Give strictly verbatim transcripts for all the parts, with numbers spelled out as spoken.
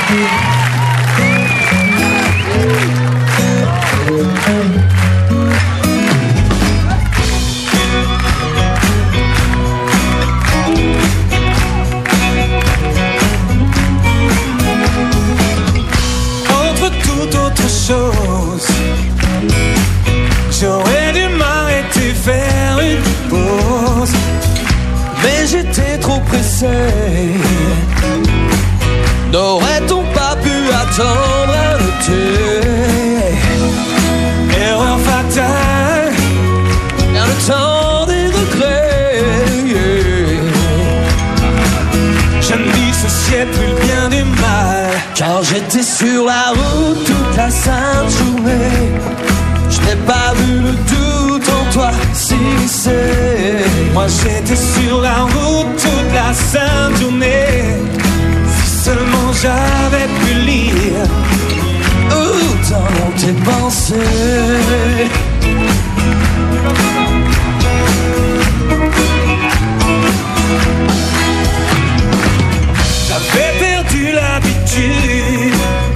J'aurais dû m'arrêter, faire une pause, mais j'étais trop pressé. N'aurait-on pas pu attendre un été? Erreur fatale, vers le temps des regrets. Je me dissociais plus le bien du mal, car j'étais sur la route toute la sainte journée. Je n'ai pas vu le doute en toi s'immiscer. Moi j'étais sur la route toute la sainte journée. Si seulement j'avais pu lire où dans tes pensées. J'avais perdu l'habitude,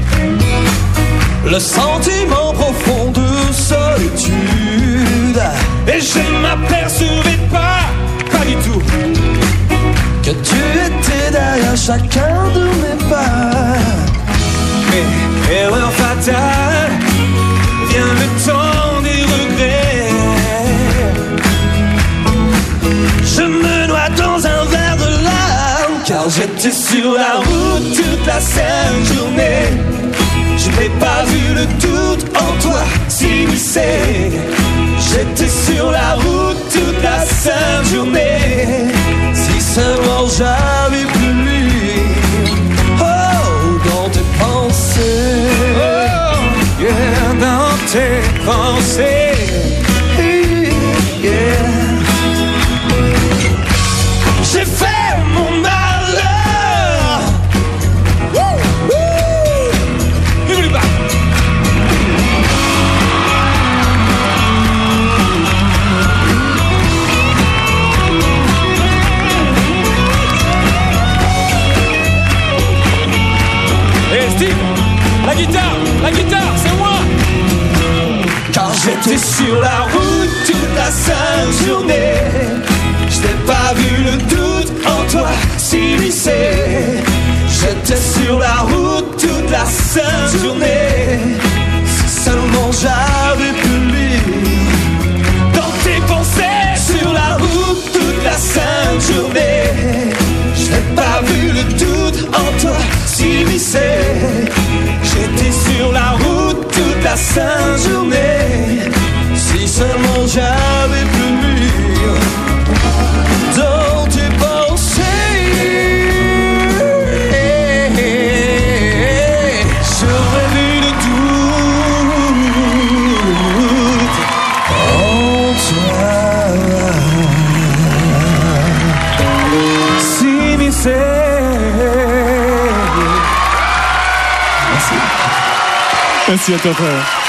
le sentiment profond de solitude, et je ne m'apercevais pas, pas du tout, que tu étais derrière chacun de mes pas. Mais erreur fatale, vient le temps des regrets. Je me noie dans un verre de larmes, car j'étais sur la route toute la sainte journée. Je n'ai pas vu le doute en toi s'immiscer. J'étais sur la route toute la sainte journée. Si seulement j'avais pu lire oh, dans tes pensées. Oh, yeah, dans tes pensées. Yeah. J'ai fait mon malheur. Woo, woo. Hey Steve, la guitare, la guitare, c'est moi. Car j'étais sur la route toute la sainte journée. Je n'ai pas vu le doute en toi s'immiscer. J'étais sur la route toute la sainte journée. Si seulement j'avais pu lire dans tes pensées. Sur la route toute la sainte journée. Je n'ai pas vu le doute en toi s'immiscer. J'étais sur la route toute la sainte journée. Si seulement j'avais pu lire dans tes pensées. J'aurais vu le doute en toi s'immiscer. Merci à toi, frère.